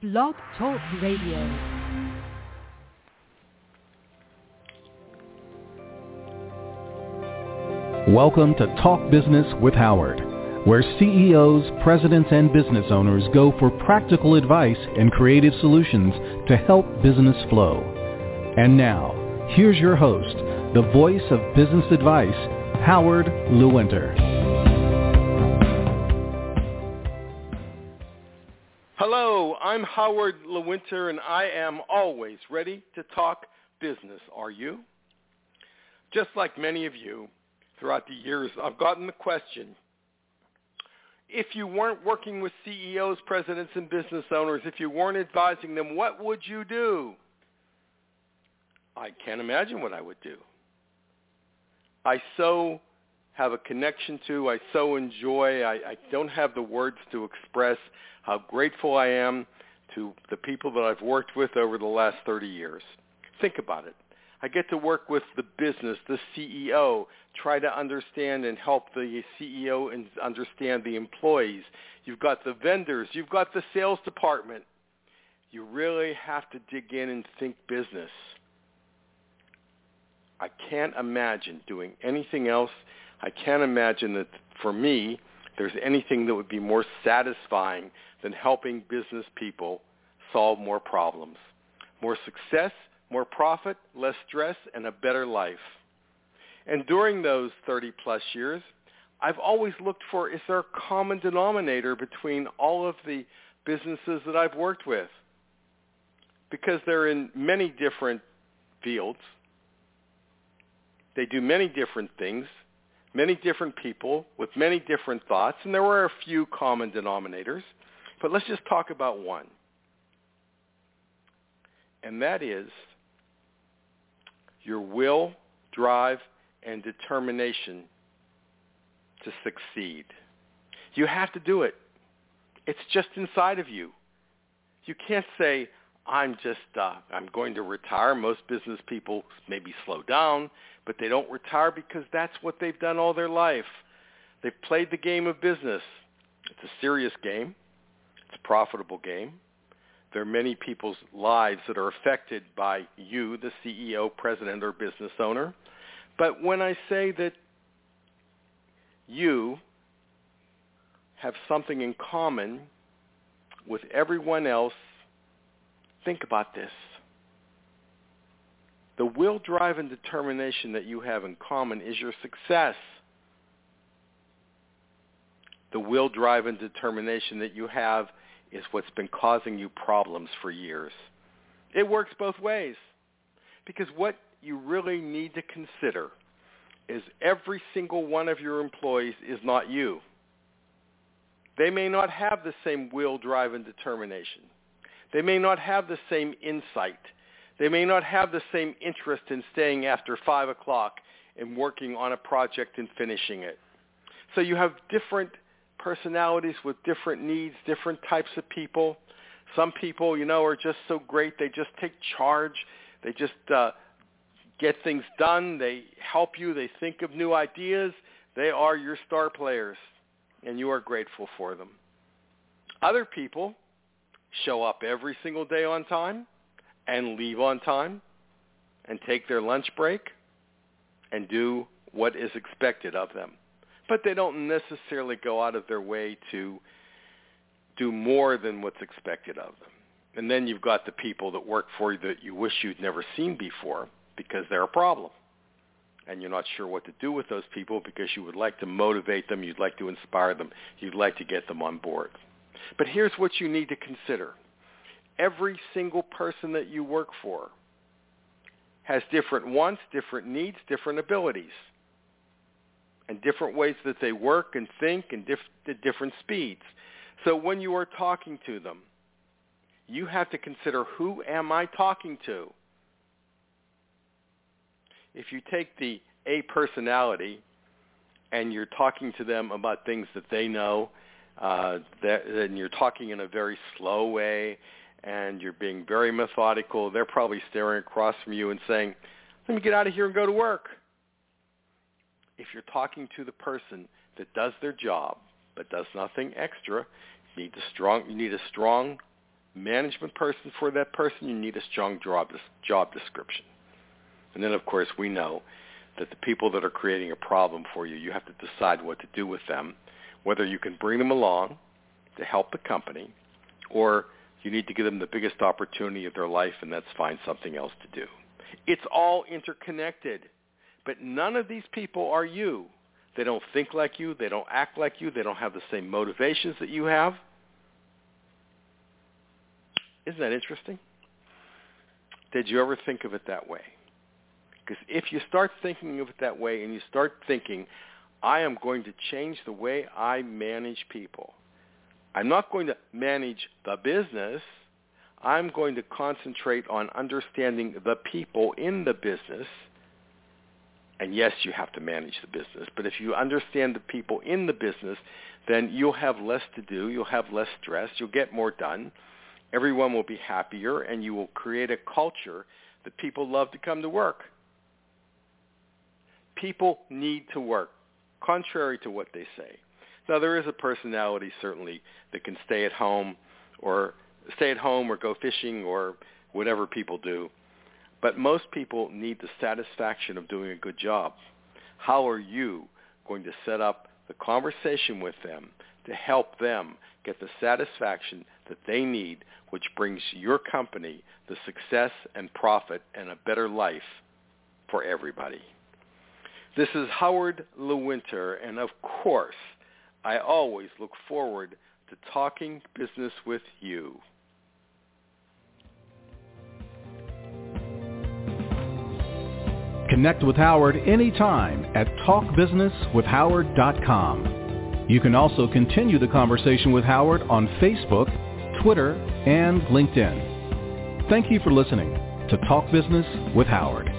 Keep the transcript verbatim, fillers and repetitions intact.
Blog Talk Radio. Welcome to Talk Business with Howard, where C E Os, presidents, and business owners go for practical advice and creative solutions to help business flow. And now, here's your host, the voice of business advice, Howard Lewinter. Hello, I'm Howard Lewinter, and I am always ready to talk business. Are you? Just like many of you, throughout the years, I've gotten the question, if you weren't working with C E Os, presidents, and business owners, if you weren't advising them, what would you do? I can't imagine what I would do. I so have a connection to, I so enjoy, I, I don't have the words to express how grateful I am to the people that I've worked with over the last thirty years. Think about it. I get to work with the business, the C E O, try to understand and help the C E O and understand the employees. You've got the vendors. You've got the sales department. You really have to dig in and think business. I can't imagine doing anything else. I can't imagine that, for me, there's anything that would be more satisfying than helping business people solve more problems. More success, more profit, less stress, and a better life. And during those thirty-plus years, I've always looked for, is there a common denominator between all of the businesses that I've worked with? Because they're in many different fields. They do many different things, many different people with many different thoughts, and there were a few common denominators. But let's just talk about one. And that is your will, drive, and determination to succeed. You have to do it. It's just inside of you. You can't say, I'm just, uh, I'm going to retire. Most business people maybe slow down, but they don't retire because that's what they've done all their life. They've played the game of business. It's a serious game. It's a profitable game. There are many people's lives that are affected by you, the C E O, president, or business owner. But when I say that you have something in common with everyone else, think about this. The will, drive, and determination that you have in common is your success. The will, drive, and determination that you have is what's been causing you problems for years. It works both ways. Because what you really need to consider is every single one of your employees is not you. They may not have the same will, drive, and determination. They may not have the same insight. They may not have the same interest in staying after five o'clock and working on a project and finishing it. So you have different personalities with different needs, different types of people. Some people, you know, are just so great. They just take charge. They just uh, get things done. They help you. They think of new ideas. They are your star players, and you are grateful for them. Other people show up every single day on time and leave on time and take their lunch break and do what is expected of them. But they don't necessarily go out of their way to do more than what's expected of them. And then you've got the people that work for you that you wish you'd never seen before because they're a problem. And you're not sure what to do with those people because you would like to motivate them, you'd like to inspire them, you'd like to get them on board. But here's what you need to consider. Every single person that you work for has different wants, different needs, different abilities, and different ways that they work and think and diff- at different speeds. So when you are talking to them, you have to consider, who am I talking to? If you take the A personality and you're talking to them about things that they know, uh, that, and you're talking in a very slow way, and you're being very methodical, they're probably staring across from you and saying, let me get out of here and go to work. If you're talking to the person that does their job but does nothing extra, you need a strong, you need a strong management person for that person, you need a strong job, job description. And then, of course, we know that the people that are creating a problem for you, you have to decide what to do with them, whether you can bring them along to help the company, or you need to give them the biggest opportunity of their life, and that's find something else to do. It's all interconnected, but none of these people are you. They don't think like you. They don't act like you. They don't have the same motivations that you have. Isn't that interesting? Did you ever think of it that way? Because if you start thinking of it that way and you start thinking, I am going to change the way I manage people. I'm not going to manage the business. I'm going to concentrate on understanding the people in the business. And yes, you have to manage the business. But if you understand the people in the business, then you'll have less to do. You'll have less stress. You'll get more done. Everyone will be happier, and you will create a culture that people love to come to work. People need to work, contrary to what they say. Now, there is a personality, certainly, that can stay at home or stay at home or go fishing or whatever people do. But most people need the satisfaction of doing a good job. How are you going to set up the conversation with them to help them get the satisfaction that they need, which brings your company the success and profit and a better life for everybody? This is Howard Lewinter, and of course, I always look forward to talking business with you. Connect with Howard anytime at talk business with howard dot com. You can also continue the conversation with Howard on Facebook, Twitter, and LinkedIn. Thank you for listening to Talk Business with Howard.